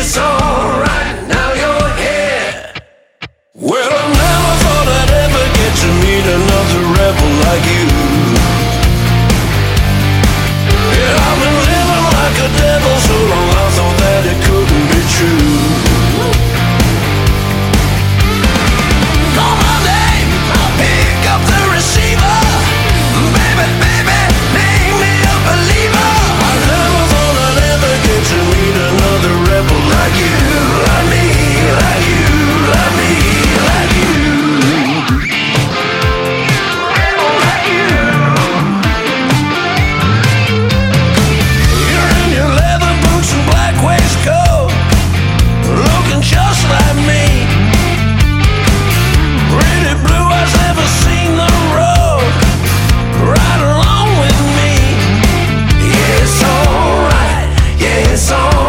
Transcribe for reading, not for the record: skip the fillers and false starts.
it's alright, now you're here. Well, I never thought I'd ever get to meet another rebel like you. Yeah, I've been living like a devil so long I thought that it couldn't be true. Call my name, I'll pick up the receiver. Baby, baby, make me a believer. I never thought I'd ever get to meet another rebel like you, like me, like you, like me, like you. Rebel like you. You're in your leather boots and black waistcoat, looking just like me. Pretty blue eyes, never seen the road, right along with me. Yeah, it's alright, yeah, it's alright.